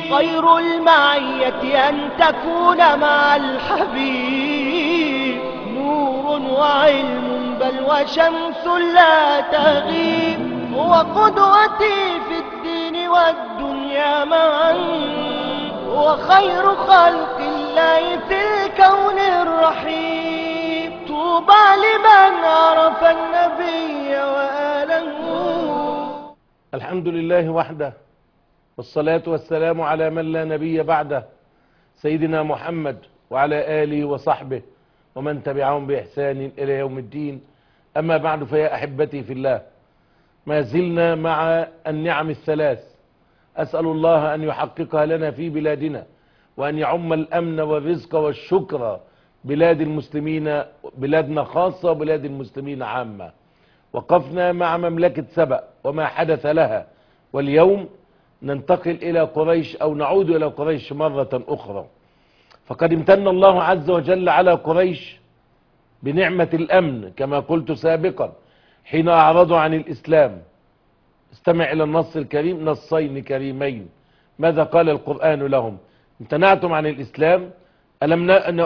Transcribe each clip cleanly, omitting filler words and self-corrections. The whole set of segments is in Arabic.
خير المعية أن تكون مع الحبيب، نور وعلم بل وشمس لا تغيب، هو قدوتي في الدين والدنيا معا، هو خير خلق الله في الكون الرحيم، طوبى لمن عرف النبي وآله. الحمد لله وحده، والصلاة والسلام على من لا نبي بعده، سيدنا محمد وعلى آله وصحبه ومن تبعهم بإحسان إلى يوم الدين. أما بعد، فيا أحبتي في الله، ما زلنا مع النعم الثلاث، أسأل الله أن يحققها لنا في بلادنا، وأن يعم الأمن والرزق والشكر بلاد المسلمين، بلادنا خاصة وبلاد المسلمين عامة. وقفنا مع مملكة سبأ وما حدث لها، واليوم ننتقل إلى قريش أو نعود إلى قريش مرة أخرى. فقد امتن الله عز وجل على قريش بنعمة الأمن كما قلت سابقا حين أعرضوا عن الإسلام. استمع إلى النص الكريم، نصين كريمين. ماذا قال القرآن لهم؟ امتنعتم عن الإسلام، ألم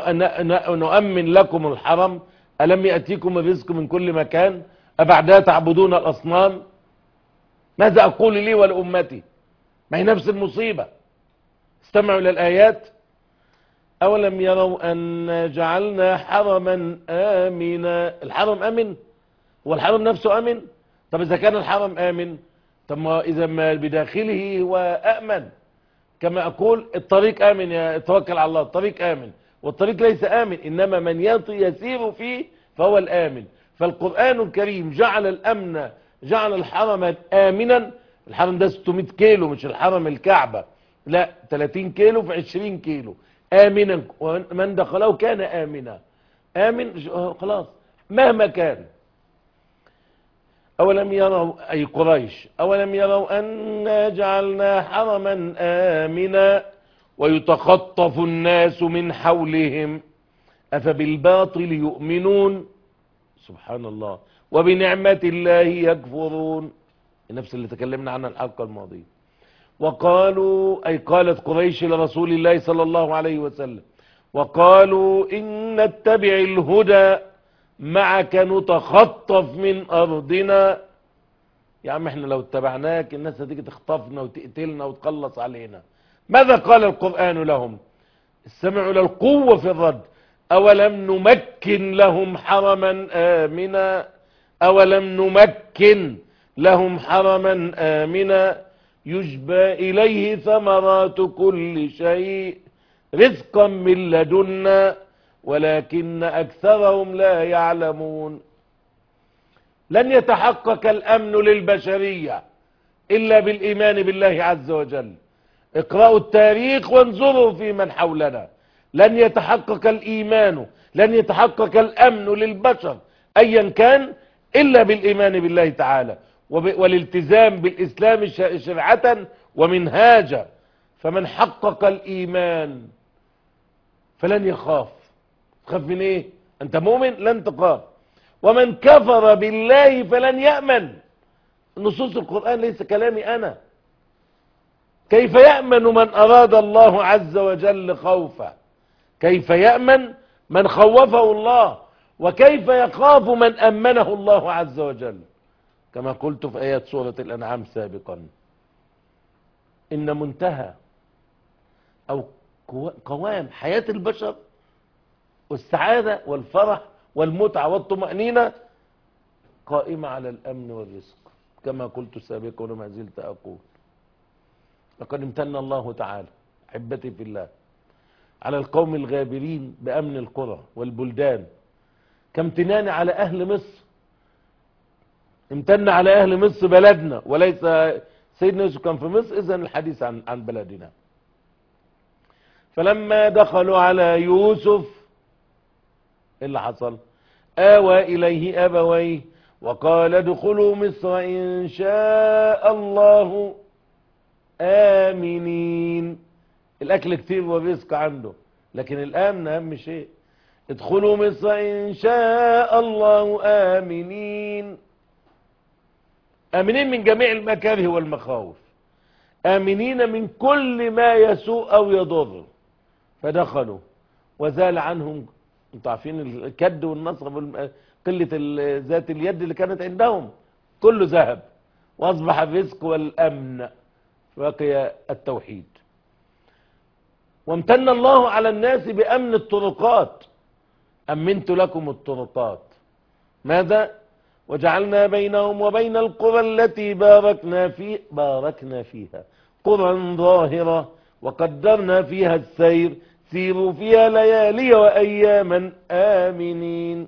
نؤمن لكم الحرم؟ ألم يأتيكم الرزق من كل مكان؟ أبعدها تعبدون الأصنام؟ ماذا أقول لي ولأمتي؟ ما هي نفس المصيبة. استمعوا إلى الآيات. أولم يروا أن جعلنا حرما آمنا. الحرم آمن؟ هو الحرم نفسه آمن؟ طب إذا كان الحرم آمن، طب ما إذا ما بداخله هو أأمن. كما أقول الطريق آمن، يا توكل على الله، الطريق آمن، والطريق ليس آمن، إنما من يسير فيه فهو الآمن. فالقرآن الكريم جعل الأمن، جعل الحرم آمنا. الحرم ده 600 كيلو، مش الحرم الكعبة، لا 30 كيلو في 20 كيلو. آمنا، ومن دخله كان آمنا. آمن خلاص مهما كان. أولم يروا، أي قريش، أولم يروا أنا جعلنا حرما آمنا ويتخطف الناس من حولهم أفبالباطل يؤمنون، سبحان الله، وبنعمة الله يكفرون، نفس اللي تكلمنا عنها الحلقة الماضية. وقالوا، أي قالت قريش لرسول الله صلى الله عليه وسلم، وقالوا إن نتبع الهدى معك نتخطف من أرضنا. يا عم احنا لو اتبعناك الناس هتيجي تخطفنا وتقتلنا وتخلص علينا. ماذا قال القرآن لهم؟ استمعوا إلى القوة في الرد. أولم نمكن لهم حرما آمنا، أولم نمكن لهم حرما آمنا يجبى إليه ثمرات كل شيء رزقا من لدنا ولكن أكثرهم لا يعلمون. لن يتحقق الأمن للبشرية إلا بالإيمان بالله عز وجل. اقرأوا التاريخ وانظروا في من حولنا. لن يتحقق الإيمان، لن يتحقق الأمن للبشر أيا كان إلا بالإيمان بالله تعالى والالتزام بالإسلام شرعة ومنهاجا. فمن حقق الإيمان فلن يخاف. تخاف من ايه؟ انت مؤمن لن تخاف. ومن كفر بالله فلن يأمن. نصوص القرآن ليس كلامي انا. كيف يأمن من اراد الله عز وجل خوفه؟ كيف يأمن من خوفه الله؟ وكيف يخاف من أمنه الله عز وجل؟ كما قلت في آيات سورة الأنعام سابقا، إن منتهى أو قوام حياة البشر والسعادة والفرح والمتعة والطمأنينة قائمة على الأمن والرزق، كما قلت سابقا وما زلت أقول. لقد امتن الله تعالى أحبتي في الله على القوم الغابرين بأمن القرى والبلدان كامتنان على أهل مصر. امتن على أهل مصر بلدنا، وليس سيدنا يوسف كان في مصر، إذن الحديث عن بلدنا. فلما دخلوا على يوسف إيه اللي حصل؟ آوى إليه أبويه وقال ادخلوا مصر إن شاء الله آمنين. الأكل كتير والرزق عنده، لكن الأمن أهم شيء. ادخلوا مصر إن شاء الله آمنين. آمنين من جميع المكاره والمخاوف. آمنين من كل ما يسوء أو يضر، فدخلوا وزال عنهم. انتوا عارفين الكد والنصب قلة ذات اليد اللي كانت عندهم، كله ذهب وأصبح الرزق والأمن، بقي التوحيد. وامتن الله على الناس بأمن الطرقات، أمنت لكم الطرقات. ماذا؟ وجعلنا بينهم وبين القرى التي باركنا فيها قرى ظاهرة وقدرنا فيها السير سيروا فيها ليالي وأياما آمنين.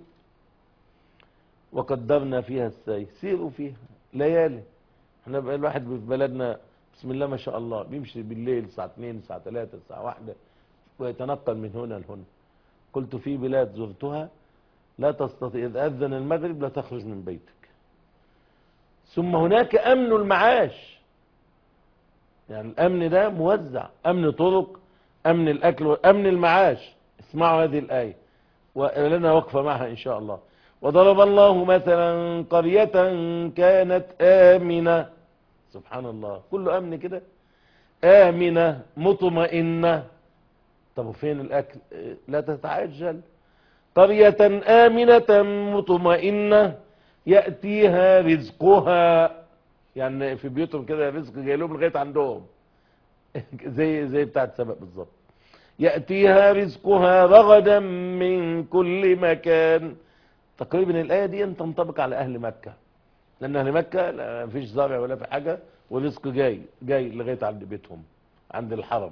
وقدرنا فيها السير، سيروا فيها ليالي. احنا بقى الواحد في بلدنا بسم الله ما شاء الله بيمشي بالليل الساعة 2 الساعة 3 الساعة 1 ويتنقل من هنا لهنا. قلت في بلاد زرتها لا تستطيع إذا أذن المغرب لا تخرج من بيتك. ثم هناك أمن المعاش، يعني الأمن ده موزع، أمن طرق، أمن الأكل وأمن المعاش. اسمعوا هذه الآية ولنا وقفة معها إن شاء الله. وضرب الله مثلا قرية كانت آمنة، سبحان الله كله أمن كده، آمنة مطمئنة. طب وفين الأكل؟ لا تتعجل. قرية آمنة مطمئنة يأتيها رزقها، يعني في بيوتهم كده رزق جاي لهم لغاية عندهم زي بتاعت سبق بالظبط. يأتيها رزقها رغدا من كل مكان. تقريبا الآية دي تنطبق على أهل مكة، لأن أهل مكة لا فيش زرع ولا في حاجة، والرزق جاي لغاية عند بيتهم عند الحرم.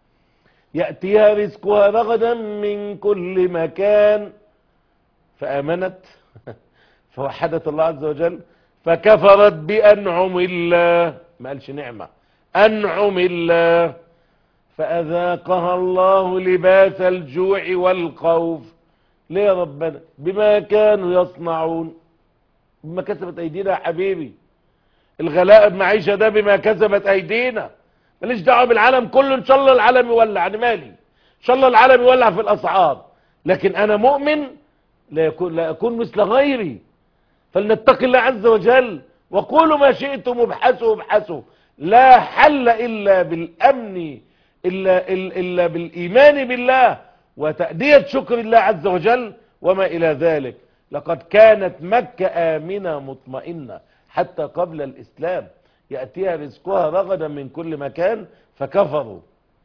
يأتيها رزقها رغدا من كل مكان فآمنت فوحدت الله عز وجل فكفرت بأنعم الله، ما قالش نعمة، أنعم الله، فأذاقها الله لباس الجوع والخوف. ليه يا ربنا؟ بما كانوا يصنعون، بما كسبت أيدينا يا حبيبي. الغلاء المعيشة ده بما كسبت أيدينا، ماليش دعوه بالعالم كله، ان شاء الله العالم يولع، انا مالي، ان شاء الله العالم يولع في الاسعار، لكن انا مؤمن لا اكون مثل غيري. فلنتقي الله عز وجل وقولوا ما شئتم ابحثوا لا حل الا بالامن الا بالايمان بالله وتأدية شكر الله عز وجل وما الى ذلك. لقد كانت مكة آمنة مطمئنة حتى قبل الاسلام، يأتيها رزقها رغدا من كل مكان فكفروا.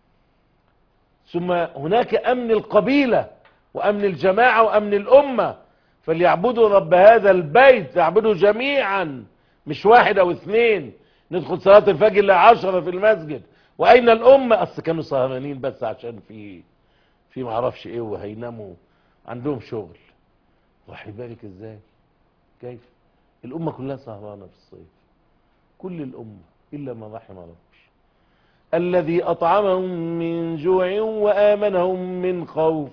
ثم هناك أمن القبيلة وأمن الجماعة وأمن الأمة، فليعبدوا رب هذا البيت، يعبدوا جميعا مش واحد أو اثنين. ندخل صلاة الفجر ل10 في المسجد، وأين الأمة؟ أصل كانوا سهرانين بس عشان في معرفش إيه وهيناموا عندهم شغل. واحد بالك إزاي؟ كيف؟ الأمة كلها سهرانة في الصيف، كل الأمة إلا ما رحم ربي، الذي أطعمهم من جوع وآمنهم من خوف.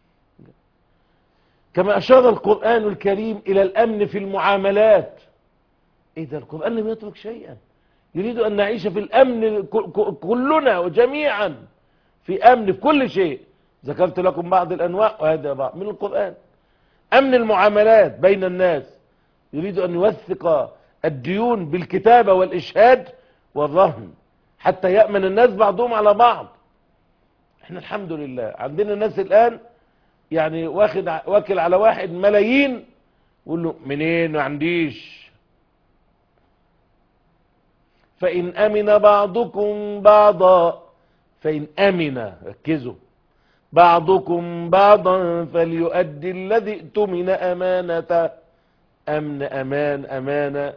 كما أشار القرآن الكريم إلى الأمن في المعاملات. إيه ده؟ القرآن لم يترك شيئا، يريد أن نعيش في الأمن كلنا وجميعا في أمن في كل شيء. ذكرت لكم بعض الأنواع وهذا بعض من القرآن. أمن المعاملات بين الناس، يريد أن يوثق الديون بالكتابة والإشهاد والرهن حتى يأمن الناس بعضهم على بعض. احنا الحمد لله عندنا الناس الآن يعني واكل على واحد ملايين، يقول له منين؟ ما عنديش. فإن أمن بعضكم بعضا، فإن أمن، ركزوا، بعضكم بعضا فليؤدي الذي ائتمن أمانته. أمن، أمان، أمانة.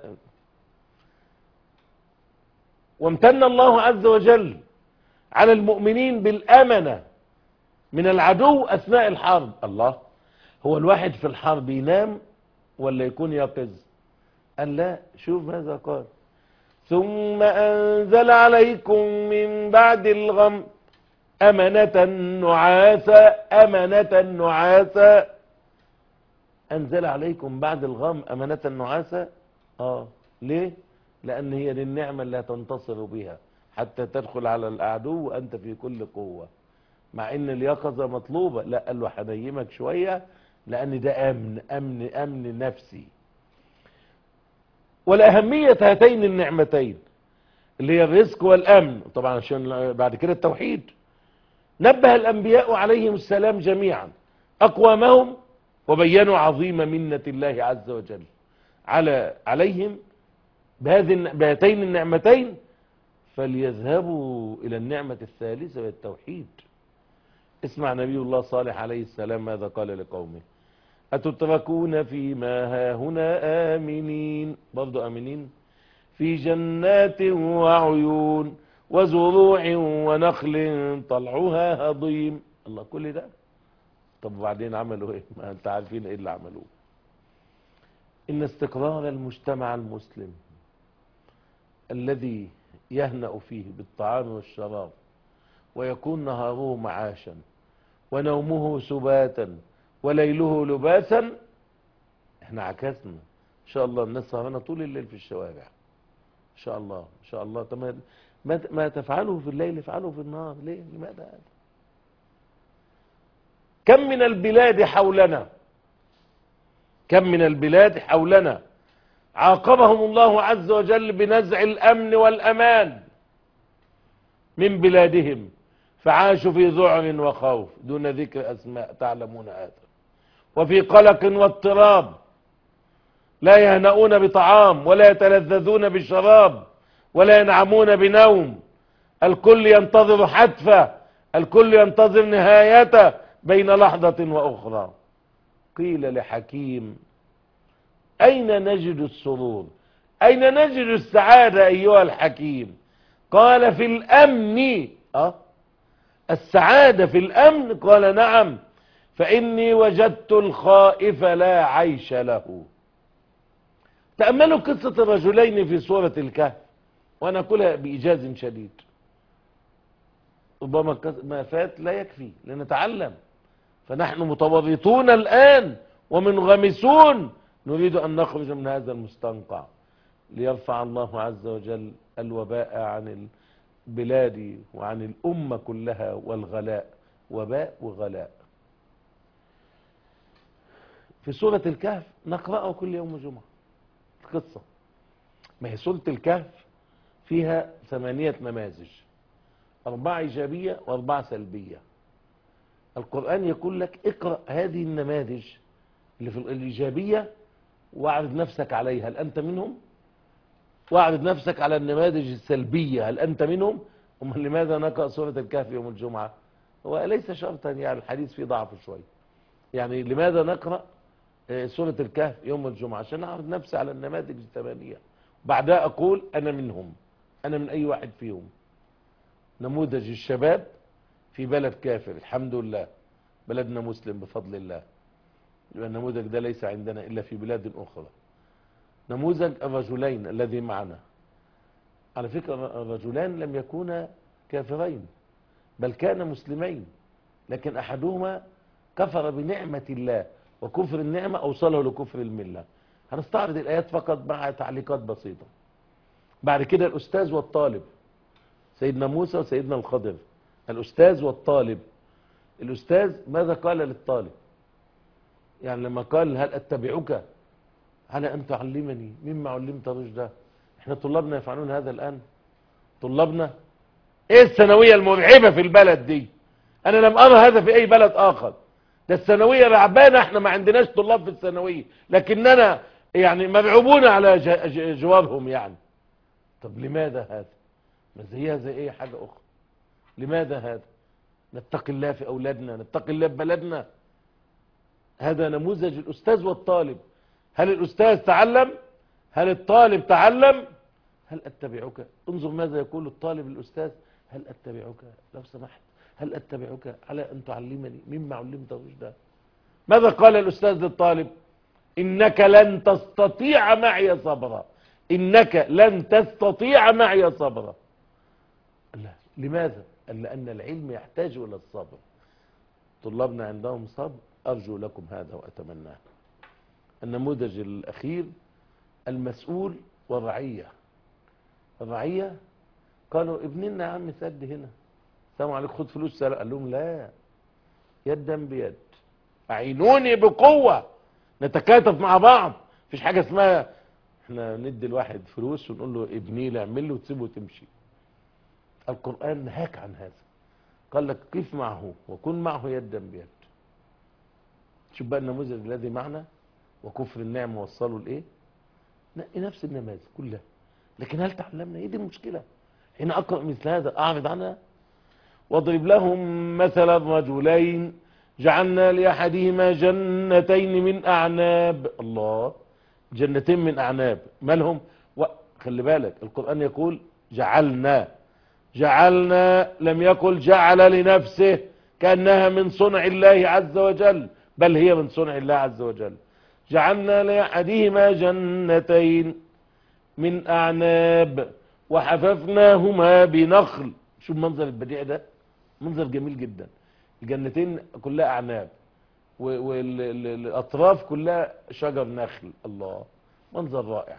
وامتن الله عز وجل على المؤمنين بالأمنة من العدو أثناء الحرب. الله، هو الواحد في الحرب ينام ولا يكون يقظ؟ قال لا، شوف ماذا قال: ثم أنزل عليكم من بعد الغم أمنة نعاسا. أمنة نعاسا، أنزل عليكم بعد الغم أمنة نعاسا. ليه؟ لأن هي دي النعمة اللي هتنتصر بها حتى تدخل على العدو وأنت في كل قوة، مع ان اليقظة مطلوبة. لا، قال له هنيمك شوية لأن ده أمن نفسي. والأهمية هاتين النعمتين اللي هي الرزق والأمن، طبعا عشان بعد كده التوحيد. نبه الأنبياء عليهم السلام جميعا أقوامهم وبينوا عظيم منة الله عز وجل عليهم بهاتين النعمتين، فليذهبوا إلى النعمة الثالثة والتوحيد. اسمع نبي الله صالح عليه السلام ماذا قال لقومه: أتتركون فيما هاهنا آمنين، برضو آمنين، في جنات وعيون وزروع ونخل طلعها هضيم. الله، كل ده. طب وبعدين عملوا ايه؟ ما انت عارفين ايه اللي عملوه. ان استقرار المجتمع المسلم الذي يهنأ فيه بالطعام والشراب ويكون نهاره معاشا ونومه سباتا وليله لباسا، احنا عكسنا ان شاء الله. الناس سهرانه طول الليل في الشوارع ان شاء الله ان شاء الله. طب ما تفعله في الليل افعله في النهار، ليه؟ لماذا هذا؟ كم من البلاد حولنا، كم من البلاد حولنا عاقبهم الله عز وجل بنزع الأمن والأمان من بلادهم، فعاشوا في ذعر وخوف دون ذكر أسماء تعلمون هذا، وفي قلق واضطراب، لا يهنؤون بطعام ولا يتلذذون بشراب ولا ينعمون بنوم. الكل ينتظر حتفه، الكل ينتظر نهايته بين لحظة وأخرى. قيل لحكيم: أين نجد السرور؟ أين نجد السعادة أيها الحكيم؟ قال: في الأمن. السعادة في الأمن؟ قال: نعم، فإني وجدت الخائف لا عيش له. تأملوا قصة الرجلين في سورة الكهف، وأنا أقولها بإيجاز شديد، ربما ما فات لا يكفي لنتعلم، فنحن متورطون الآن ومنغمسون، نريد أن نخرج من هذا المستنقع ليرفع الله عز وجل الوباء عن البلاد وعن الأمة كلها، والغلاء، وباء وغلاء. في سورة الكهف نقرأه كل يوم جمعة القصة. ما هي سورة الكهف فيها 8 نماذج، 4 إيجابية و4 سلبية. القرآن يقول لك اقرأ هذه النماذج اللي في الإيجابية واعرض نفسك عليها، هل أنت منهم؟ واعرض نفسك على النماذج السلبية، هل أنت منهم؟ لماذا نقرأ سورة الكهف يوم الجمعة؟ هو ليس شرطا، يعني الحديث فيه ضعف شوي. يعني لماذا نقرأ سورة الكهف يوم الجمعة؟ عشان أعرض نفسي على النماذج 8، بعدها أقول أنا منهم، أنا من أي واحد فيهم. نموذج الشباب في بلد كافر، الحمد لله بلدنا مسلم بفضل الله، يبقى النموذج ده ليس عندنا إلا في بلاد أخرى. نموذج الرجلين الذي معنا، على فكرة الرجلان لم يكونا كافرين بل كانا مسلمين، لكن أحدهما كفر بنعمة الله، وكفر النعمة أوصله لكفر الملة. هنستعرض الآيات فقط مع تعليقات بسيطة. بعد كده الأستاذ والطالب، سيدنا موسى وسيدنا الخضر، الأستاذ والطالب. الأستاذ ماذا قال للطالب؟ يعني لما قال: هل أتبعك على أن تعلمني مما علمت رشدا؟ احنا طلابنا يفعلون هذا الآن؟ طلابنا ايه الثانوية المرعبة في البلد دي؟ انا لم ارى هذا في اي بلد اخر. ده الثانوية رعبانة، احنا ما عندناش طلاب في الثانوية، لكننا يعني مرعوبون على جوارهم يعني. طب لماذا هذا؟ ما زيها زي اي حاجة اخرى. لماذا هذا؟ نتقي الله في اولادنا، نتقي الله في بلدنا. هذا نموذج الأستاذ والطالب. هل الأستاذ تعلم؟ هل الطالب تعلم؟ هل أتبعك؟ انظر ماذا يقول الطالب للأستاذ: هل أتبعك لو سمحت، هل أتبعك على أن تعلمني مما علمت رشدا؟ ماذا قال الأستاذ للطالب؟ إنك لن تستطيع معي صبرا، إنك لن تستطيع معي صبرا. لا. لماذا؟ لأن العلم يحتاج إلى الصبر. طلابنا عندهم صبر، أرجو لكم هذا وأتمناه. النموذج الأخير المسؤول والرعية. الرعية قالوا: ابن لنا يا عم سد هنا، السلام عليكم خد فلوس. قال لهم: لا، يدا بيد، أعينوني بقوة، نتكاتف مع بعض. مفيش حاجة اسمها احنا ندي الواحد فلوس ونقول له ابني لي اعمل له وتسيبه وتمشي. القرآن نهاك عن هذا، قال لك قف معه وكن معه يدا بيد. شوف بقى النموذج الذي معنا وكفر النعمة وصلوا لايه. نقي نفس النماذج كلها، لكن هل تعلمنا؟ ايه دي المشكلة؟ حين اقرأ مثل هذا اعرض عنها. واضرب لهم مثل الرجلين جعلنا لأحدهما جنتين من أعناب. الله، جنتين من أعناب مالهم؟ خلي بالك القرآن يقول جعلنا، جعلنا لم يقل جعل لنفسه كأنها من صنع الله عز وجل، بل هي من صنع الله عز وجل. جعلنا لأحدهما جنتين من أعناب وحففناهما بنخل. شوف المنظر البديع ده، منظر جميل جدا. الجنتين كلها أعناب والأطراف كلها شجر نخل. الله، منظر رائع.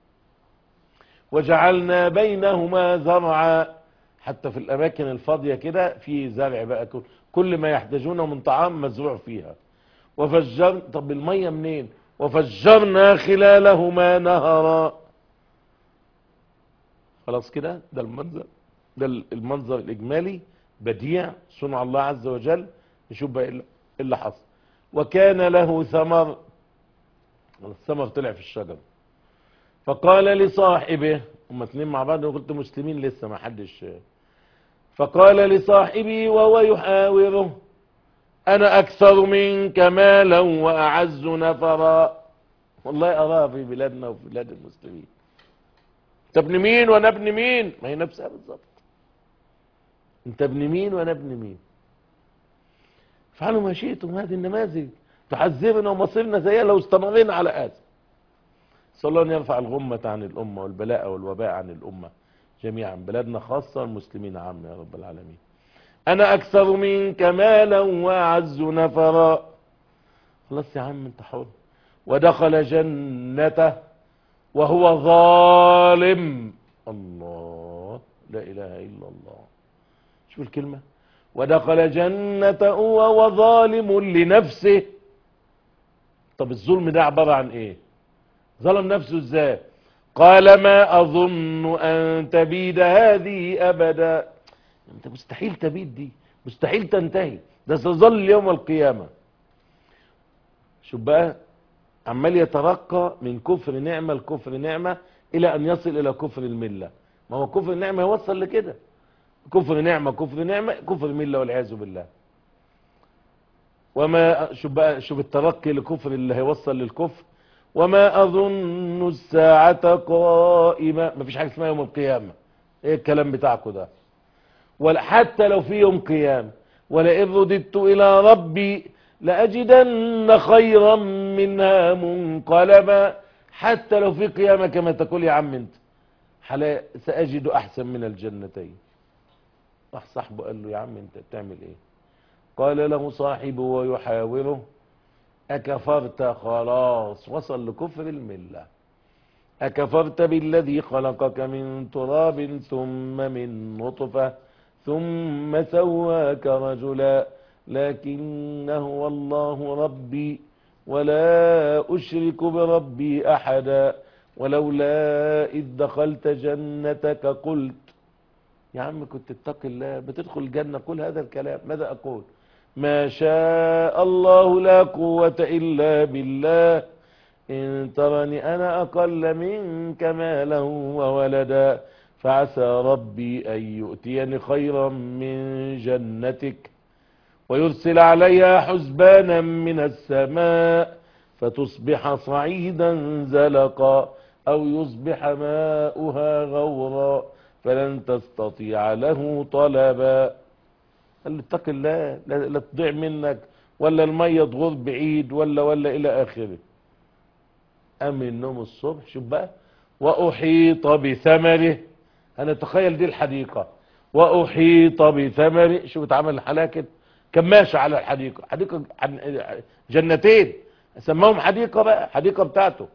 وجعلنا بينهما زرعا، حتى في الأماكن الفاضية كده في زرع بقى، كل ما يحتاجونه من طعام مزروع فيها. طب المية منين؟ وفجرنا خلالهما نهرا. خلاص كده، ده المنظر، ده المنظر الإجمالي بديع صنع الله عز وجل. نشوف بقى ايه اللي حصل. وكان له ثمر، الثمر طلع في الشجر. فقال لصاحبه، هما اتنين مع بعض، قلت مسلمين لسه ما حدش. فقال لصاحبه وهو يحاوره انا اكثر منك مالا واعز نفرا. والله اراها في بلادنا وفي بلاد المسلمين. انت ابن مين وانا ابن مين؟ ما هي نفسها بالظبط. انت ابن مين وانا ابن مين؟ افعلوا ما شئتم. هذه النماذج تحذرنا ومصيرنا زيها لو استمرينا على هذا. صلى الله ان يرفع الغمة عن الامة والبلاء والوباء عن الامة جميعا، بلادنا خاصة والمسلمين عامة يا رب العالمين. انا اكثر منك مالا واعز نفرا. خلاص يا عم انت حر. ودخل جنته وهو ظالم. الله، لا اله الا الله. شوف الكلمة، ودخل جنته وهو ظالم لنفسه. طب الظلم ده عبارة عن ايه؟ ظلم نفسه ازاي؟ قال ما اظن ان تبيد هذه ابدا. انت مستحيل تبيد دي، مستحيل تنتهي، ده ستظل يوم القيامة. شوف بقى، عمال يترقى من كفر نعمة لكفر نعمة الى ان يصل الى كفر الملة. ما هو كفر النعمة يوصل لكده، كفر نعمة كفر نعمة كفر ملة والعياذ بالله. وما شوف بقى، شوف الترقي لكفر اللي هيوصل للكفر. وما اظن الساعة قائمة. مفيش حاجة اسمها يوم القيامة، ايه الكلام بتاعكم ده؟ ولا حتى لو في يوم قيامة، ولئن رددت الى ربي لاجدن خيرا منها منقلبا. حتى لو في قيامة كما تقول يا عم انت، ساجد احسن من الجنتين. راح صاحبه قال له يا عم انت بتعمل ايه؟ قال له صاحبه ويحاوره اكفرت؟ خلاص وصل لكفر الملة. اكفرت بالذي خلقك من تراب ثم من نطفة ثم سواك رجلا لكن هو الله ربي ولا أشرك بربي أحدا ولولا إذ دخلت جنتك قلت. يا عم كنت اتقي الله بتدخل الجنة قل هذا الكلام. ماذا أقول؟ ما شاء الله لا قوة إلا بالله إن ترني أنا أقل منك مالا وولدا فعسى ربي أن يؤتيني خيرا من جنتك ويرسل عليها حسبانا من السماء فتصبح صعيدا زلقا أو يصبح ماؤها غورا فلن تستطيع له طلبا. قال له اتق الله لا تضيع منك ولا المية تغور بعيد ولا إلى آخره. قام من النوم الصبح، شوف بقى، وأحيط بثمره. هنتخيل دي الحديقة، وأحيط بثمره. شوف اتعمل الحلاقة كده كماشة على الحديقة، حديقة جنتين سماهم حديقة بقى، حديقة بتاعته.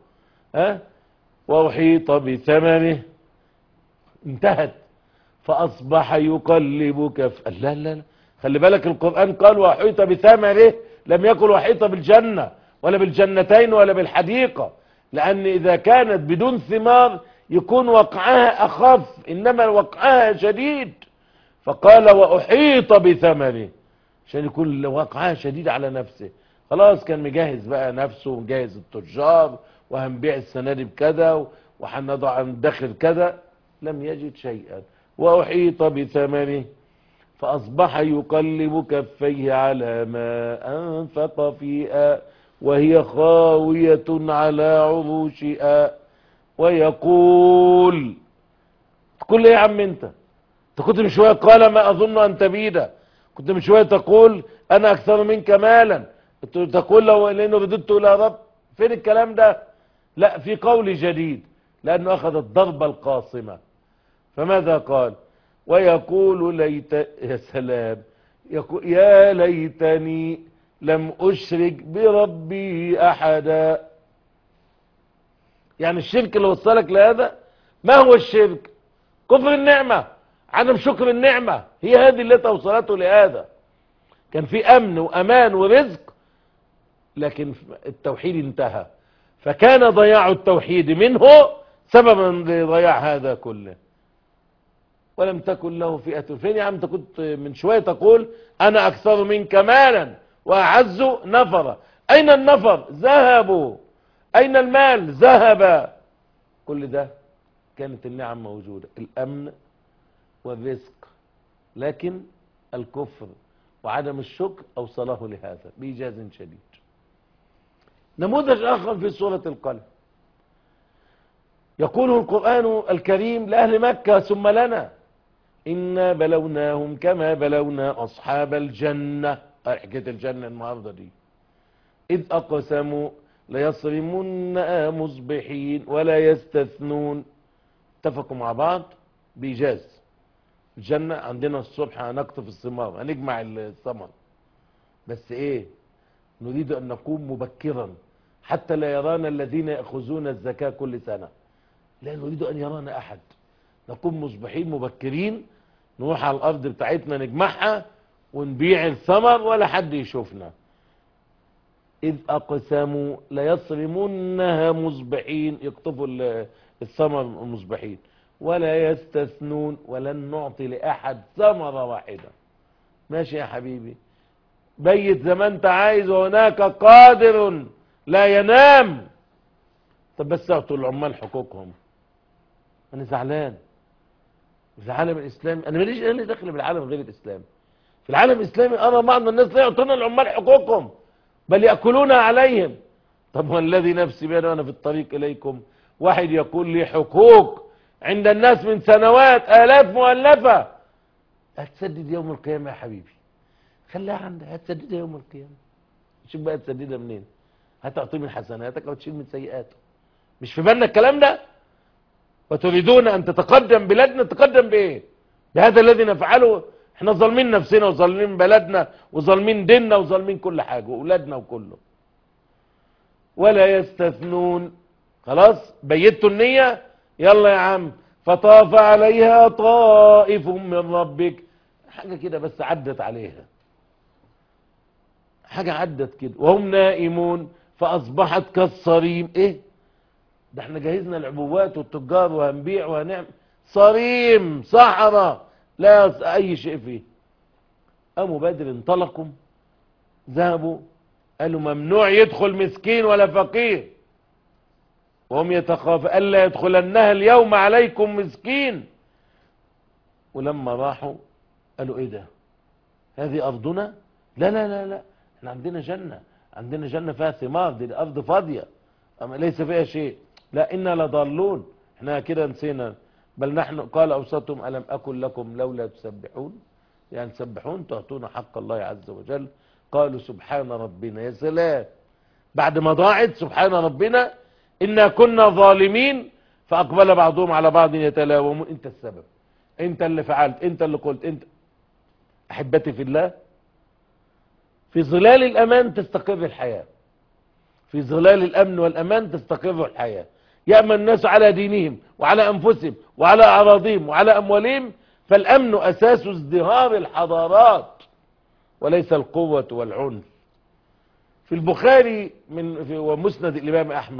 وأحيط بثمره انتهت فأصبح يقلب لا لا لا، خلي بالك القرآن قال وأحيط بثمره، لم يقل وأحيط بالجنة ولا بالجنتين ولا بالحديقة. لأن إذا كانت بدون ثمار يكون وقعها أخف، إنما وقعها شديد. فقال وأحيط بثمره، عشان يكون وقعها شديد على نفسه. خلاص كان مجهز بقى نفسه ومجهز التجار، وهنبيع السنة دي بكذا وهنضع ندخل كذا، لم يجد شيئا. وأحيط بثمره فأصبح يقلب كفيه على ما أنفق فيها وهي خاوية على عروشها ويقول، تقول ايه يا عم انت كنت من شوية قال ما أظن أن تبيد، كنت من شوية تقول أنا أكثر منك مالا، تقول لأنه رددت إلى رب. فين الكلام ده؟ لا، في قول جديد، لأنه أخذ الضربة القاصمة. فماذا قال؟ ويقول ليت، يا سلام، يقول يا ليتني لم أشرك بربي أحدا. يعني الشرك اللي وصلك لهذا ما هو الشرك؟ كفر النعمة، عدم شكر النعمة، هي هذه اللي توصلته لهذا. كان في أمن وأمان ورزق، لكن التوحيد انتهى، فكان ضياع التوحيد منه سببا لضياع هذا كله. ولم تكن له فئة. فين يا عم؟ انت كنت من شوية تقول أنا أكثر منك مالا وأعز نفرا. أين النفر؟ ذهبوا. أين المال؟ ذهب. كل ده كانت النعم موجودة، الأمن والرزق، لكن الكفر وعدم الشكر أوصله لهذا بإيجاز شديد. نموذج آخر في سورة القلم، يقول القرآن الكريم لأهل مكة ثم لنا إنا بلوناهم كما بلونا أصحاب الجنة. حكاية الجنة النهارده دي، إذ أقسموا ليصرمنها مصبحين ولا يستثنون. اتفقوا مع بعض بإيجاز. الجنة عندنا الصبح هنقطف الثمار، هنجمع الثمر، بس ايه؟ نريد ان نقوم مبكرا حتى لا يرانا الذين يأخذون الزكاة كل سنة، لا نريد ان يرانا احد. نقوم مصبحين مبكرين، نروح على الارض بتاعتنا نجمعها ونبيع الثمر ولا حد يشوفنا. إذ أقسموا ليصرمنها مصبحين، يقطفوا الثمر مصبحين، ولا يستثنون، ولن نعطي لأحد ثمرة واحدة. ماشي يا حبيبي، بيت زي ما انت عايز، وهناك قادر لا ينام. طب بس اعطوا العمال حقوقهم. انا زعلان في العالم الاسلامي، انا ماليش ايه اللي داخل بالعالم غير الاسلامي. في العالم الاسلامي ارى بعض الناس لا يعطون العمال حقوقهم، بل يأكلون عليهم. طب والذي نفسي بيده وانا في الطريق اليكم، واحد يقول لي حقوق عند الناس من سنوات آلاف مؤلفة، هتسدد يوم القيامة يا حبيبي، خليها عندك، هتسددها يوم القيامة. شوف بقى تسددها منين؟ هتعطيه من حسناتك او تشيل من سيئاته. مش في بالنا الكلام ده؟ وتريدون ان تتقدم بلادنا، تتقدم بايه؟ بهذا الذي نفعله. احنا ظالمين نفسنا وظالمين بلدنا وظالمين ديننا وظالمين كل حاجة واولادنا وكله. ولا يستثنون. خلاص بيتوا النية، يلا يا عم. فطاف عليها طائف من ربك، حاجة كده بس عدت عليها، حاجة عدت كده، وهم نائمون فأصبحت كالصريم. ايه ده؟ احنا جهزنا العبوات والتجار وهنبيع وهنعمل، صريم، صحراء، لا اي شيء فيه. قاموا بدر انطلقوا، ذهبوا، قالوا ممنوع يدخل مسكين ولا فقير، وهم يتخافون ألا يدخلنها اليوم عليكم مسكين. ولما راحوا قالوا ايه ده؟ هذه أرضنا؟ لا لا لا لا، احنا عندنا جنة، عندنا جنة فيها ثمار، دي الأرض فاضية أما ليس فيها شيء. لا إنا لضالون، احنا كده نسينا. بل نحن، قال أوسطهم ألم أكن لكم لولا تسبحون، يعني تسبحون تعطون حق الله عز وجل. قالوا سبحان ربنا. يا سلام، بعد ما ضاعت سبحان ربنا إنا كنا ظالمين. فأقبل بعضهم على بعض يتلاومون. انت السبب، انت اللي فعلت، انت اللي قلت، انت. أحبتي في الله، في ظلال الأمان تستقر الحياة، في ظلال الأمن والأمان تستقر الحياة. يأمن الناس على دينهم وعلى أنفسهم وعلى أراضيهم وعلى أموالهم، فالأمن أساس ازدهار الحضارات وليس القوة والعنف. في البخاري ومسند الإمام أحمد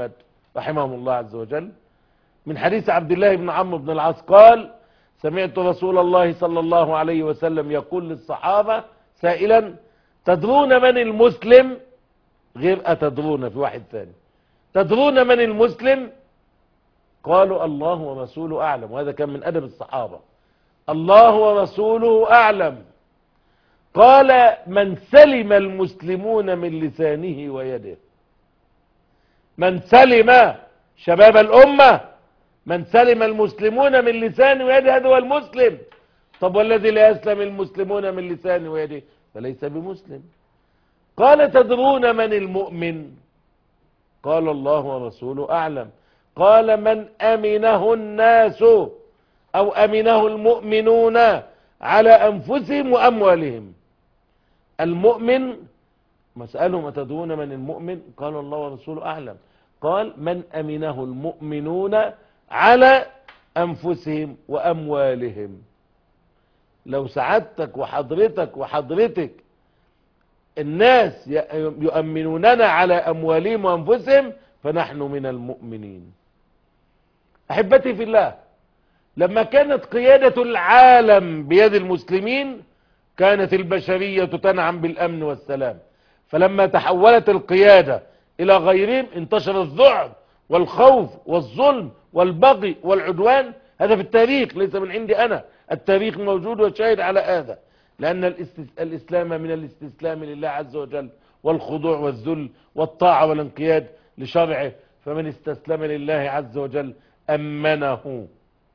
رحمهم الله عز وجل، من حديث عبد الله بن عمرو بن العاص قال: سمعت رسول الله صلى الله عليه وسلم يقول للصحابة سائلا: تدرون من المسلم؟ غير أتدرون، في واحد ثاني: تدرون من المسلم؟ قالوا: الله ورسوله أعلم. وهذا كان من أدب الصحابة، الله ورسوله أعلم. قال: من سلم المسلمون من لسانه ويده. من سلم، شباب الأمة، من سلم المسلمون من لسانه ويده، هذا هو المسلم. طب والذي لا يسلم المسلمون من لسانه ويده فليس بمسلم. قال: تدرون من المؤمن؟ قال: الله ورسوله أعلم. قال: من أمنه الناس أو أمنه المؤمنون على أنفسهم وأموالهم. المؤمن، مسألهم: أتدرون من المؤمن؟ قال: الله ورسوله أعلم. قال: من أمنه المؤمنون على أنفسهم وأموالهم. لو سعادتك وحضرتك الناس يؤمنوننا على أموالهم وأنفسهم فنحن من المؤمنين. أحبتي في الله، لما كانت قيادة العالم بيد المسلمين كانت البشرية تنعم بالأمن والسلام، فلما تحولت القيادة إلى غيرهم انتشر الذعر والخوف والظلم والبغي والعدوان. هذا في التاريخ، ليس من عندي أنا، التاريخ موجود وشاهد على هذا، لأن الإسلام من الاستسلام لله عز وجل والخضوع والذل والطاعة والانقياد لشرعه، فمن استسلم لله عز وجل أمنه.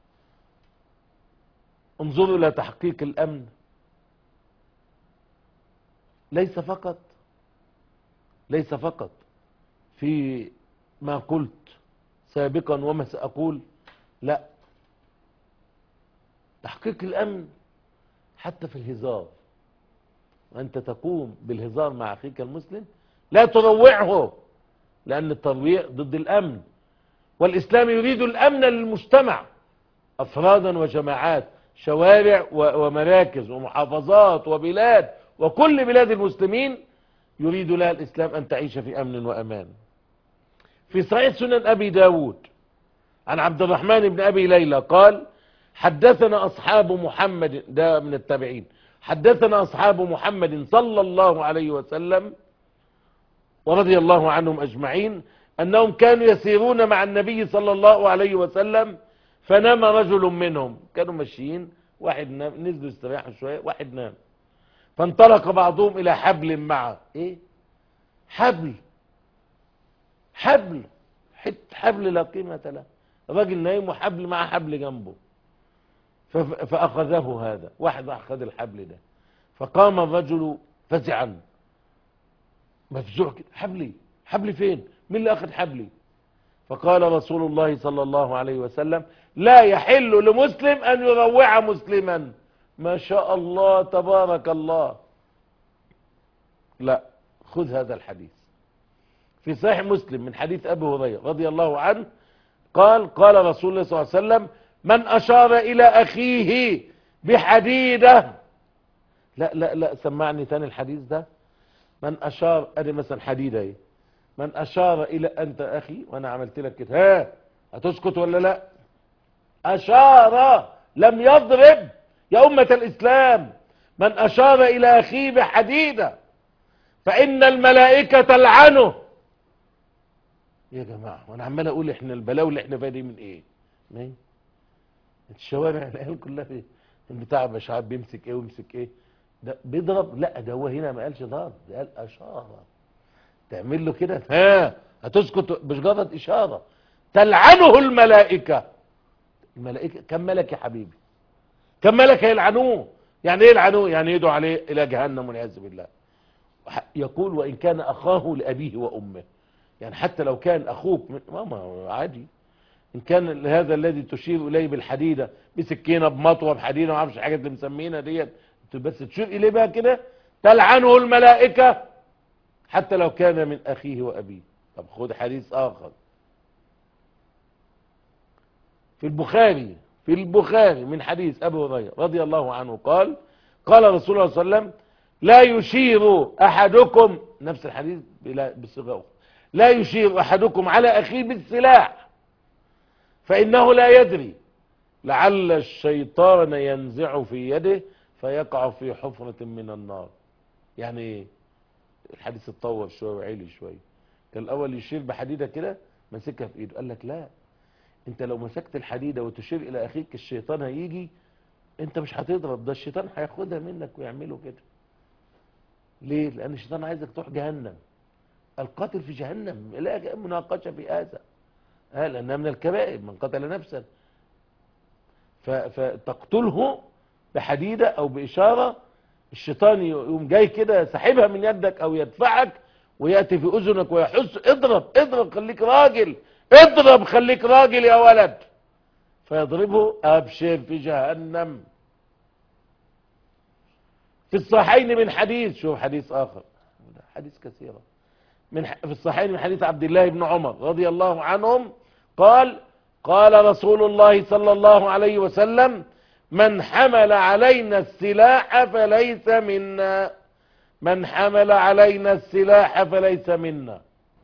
انظروا إلى تحقيق الأمن، ليس فقط في ما قلت سابقا وما سأقول، لا، تحقيق الأمن حتى في الهزار. وأنت تقوم بالهزار مع أخيك المسلم لا تروعه، لأن الترويع ضد الأمن، والإسلام يريد الأمن للمجتمع أفرادا وجماعات، شوارع ومراكز ومحافظات وبلاد، وكل بلاد المسلمين يريد لها الإسلام أن تعيش في أمن وأمان. في صحيح سنن أبي داود عن عبد الرحمن بن أبي ليلى قال: حدثنا أصحاب محمد، ده من التابعين، حدثنا أصحاب محمد صلى الله عليه وسلم ورضي الله عنهم أجمعين أنهم كانوا يسيرون مع النبي صلى الله عليه وسلم فنام رجل منهم. كانوا ماشيين، واحد نام، نزلوا استريحوا شوية، واحد نام، فانطلق بعضهم إلى حبل معه. إيه؟ حبل حبل لا قيمة له، الراجل نايم وحبل مع حبل جنبه، فأخذه هذا، واحد أخذ الحبل ده، فقام الرجل فزعا مفزوع كده: حبلي فين؟ مين اللي أخذ حبلي؟ فقال رسول الله صلى الله عليه وسلم: لا يحل لمسلم أن يروع مسلما. ما شاء الله تبارك الله. لا، خذ هذا الحديث في صحيح مسلم من حديث أبي هريرة رضي الله عنه قال رسول الله صلى الله عليه وسلم: من أشار إلى أخيه بحديدة. لا سمعني ثاني الحديث ده. من أشار، أدي مثلا حديدة ايه، من أشار إلى، أنت أخي وأنا عملت لك كده، ها هتسكت ولا لا؟ أشار لم يضرب يا أمة الإسلام. من أشار إلى أخيه بحديدة فإن الملائكة تلعنه. يا جماعة، وأنا عمال أقول إحنا البلاوي اللي إحنا فيها دي من إيه؟ مين؟ الشوارع العيال كلها في البتاع، مش عارف بيمسك إيه ويمسك إيه، ده بيضرب. لا، ده هو هنا ما قالش ضرب، ده قال أشارة. تعمل له كده، ها هتسكت؟ مجرد إشارة تلعنه الملائكة. الملائكة كم ملك يا حبيبي؟ كم ملك يلعنوه؟ يعني ايه يلعنوه؟ يعني يدعو عليه الى جهنم والعياذ بالله. يقول: وان كان اخاه لابيه وامه. يعني حتى لو كان اخوك ماما عادي، ان كان هذا الذي تشير اليه بالحديده، بسكينه، بمطوه، بحديده، ما اعرفش حاجات اللي مسمينها ديت، بس تشير اليه بقى كده، تلعنه الملائكه حتى لو كان من اخيه وابيه. طب خد حديث اخر في البخاري من حديث أبي هريرة رضي الله عنه قال رسول الله صلى الله عليه وسلم: لا يشير أحدكم، نفس الحديث بصيغة أخرى، لا يشير أحدكم على أخيه بالسلاح فإنه لا يدري لعل الشيطان ينزع في يده فيقع في حفرة من النار. يعني ايه؟ الحديث اتطور شوية وعلي شوية. كان الأول يشير بحديدة كده مسكها في ايده، قال لك لا، انت لو مسكت الحديدة وتشير إلى أخيك الشيطان هيجي، انت مش هتضرب، ده الشيطان هياخدها منك ويعمله كده. ليه؟ لأن الشيطان عايزك تروح جهنم. القاتل في جهنم، لا مناقشة في هذا، لأنها من الكبائر، من قتل نفسا فتقتله بحديدة أو بإشارة، الشيطان يقوم جاي كده سحبها من يدك أو يدفعك ويأتي في أذنك ويحس اضرب اضرب خليك راجل، اضرب خليك راجل يا ولد، فيضربه أبشر في جهنم. في الصحيحين من حديث، شوف حديث آخر، حديث كثيرة في الصحيحين من حديث عبد الله بن عمر رضي الله عنهم قال: قال رسول الله صلى الله عليه وسلم: من حمل علينا السلاح فليس منا، من حمل علينا السلاح فليس منا.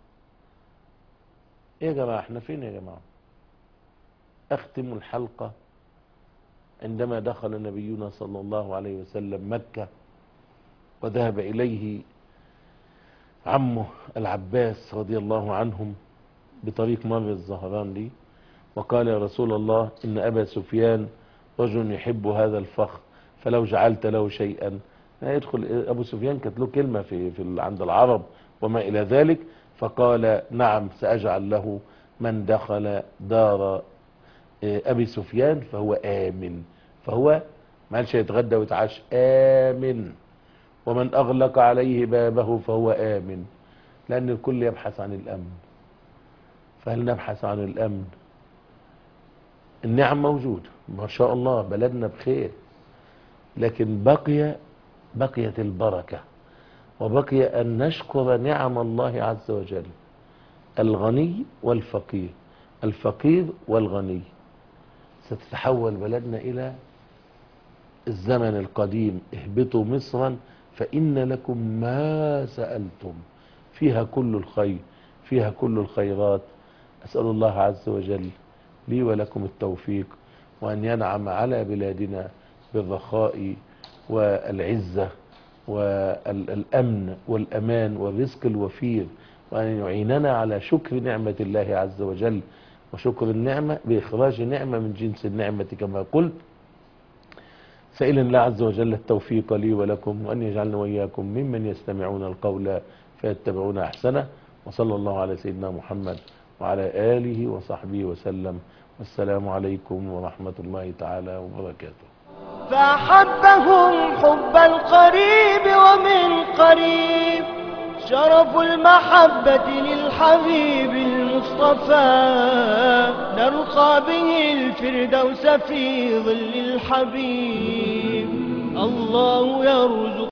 ايه يا جماعة، احنا فين يا جماعة؟ اختم الحلقة عندما دخل نبينا صلى الله عليه وسلم مكة وذهب إليه عمه العباس رضي الله عنهم بطريق مر الزهران لي، وقال: يا رسول الله، إن أبا سفيان رجل يحب هذا الفخر، فلو جعلت له شيئا يدخل. أبو سفيان كانت له كلمة عند العرب وما إلى ذلك، فقال: نعم سأجعل له، من دخل دار أبي سفيان فهو آمن، فهو ما قالش يتغدى ويتعاش، آمن، ومن أغلق عليه بابه فهو آمن، لأن الكل يبحث عن الأمن. فهل نبحث عن الأمن؟ النعم موجودة ما شاء الله، بلدنا بخير، لكن بقيت البركة، وبقي أن نشكر نعم الله عز وجل. الغني والفقير، الفقير والغني. ستتحول بلدنا إلى الزمن القديم: اهبطوا مصرا فإن لكم ما سألتم، فيها كل الخير، فيها كل الخيرات. أسأل الله عز وجل لي ولكم التوفيق، وأن ينعم على بلادنا بالرخاء والعزة والأمن والأمان والرزق الوفير، وأن يعيننا على شكر نعمة الله عز وجل، وشكر النعمة بإخراج نعمة من جنس النعمة كما قلت، سائلا الله عز وجل التوفيق لي ولكم، وأن يجعلنا وإياكم ممن يستمعون القول فيتبعون أحسنه. وصلى الله على سيدنا محمد وعلى آله وصحبه وسلم، والسلام عليكم ورحمة الله تعالى وبركاته. فأحبهم حب القريب ومن قريب، شرف المحبة للحبيب المصطفى، نرقى به الفردوس في ظل الحبيب. الله يرزق